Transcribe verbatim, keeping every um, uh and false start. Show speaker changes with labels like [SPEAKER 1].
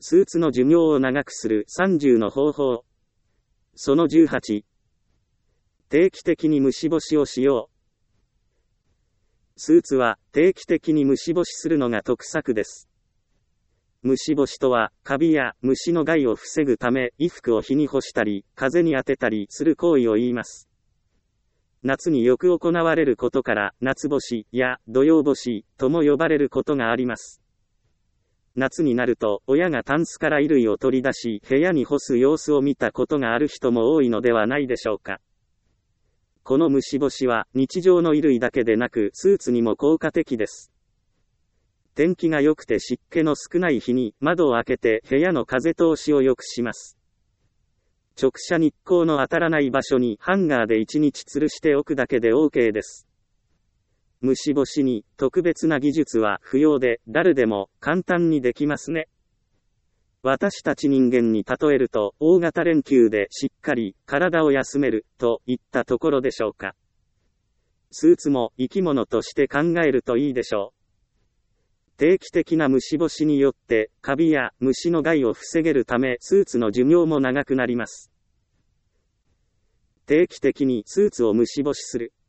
[SPEAKER 1] スーツの寿命を長くするさんじゅうの方法。そのじゅうはち。定期的に虫干しをしよう。スーツは定期的に虫干しするのが得策です。虫干しとは、カビや虫の害を防ぐため、衣服を日に干したり、風に当てたりする行為を言います。夏によく行われることから、夏干しや土用干しとも呼ばれることがあります。夏になると、親がタンスから衣類を取り出し、部屋に干す様子を見たことがある人も多いのではないでしょうか。この虫干しは、日常の衣類だけでなく、スーツにも効果的です。天気が良くて湿気の少ない日に窓を開けて部屋の風通しを良くします。直射日光の当たらない場所にハンガーでいちにち吊るしておくだけで OK です。虫干しに特別な技術は不要で、誰でも簡単にできますね。私たち人間に例えると、大型連休でしっかり体を休めるといったところでしょうか。スーツも生き物として考えるといいでしょう。定期的な虫干しによって、カビや虫の害を防げるため、スーツの寿命も長くなります。定期的にスーツを虫干しする。